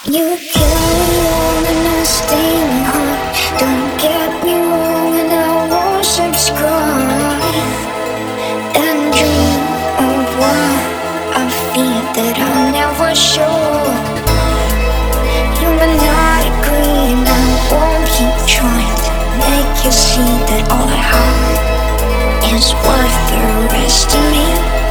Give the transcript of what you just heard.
You carry on and I steaming hot. Don't get me wrong, and I won't subscribe and dream of what I feel that I'll never show. You may not agree, and I won't keep trying to make you see that all I have is worth the rest of me.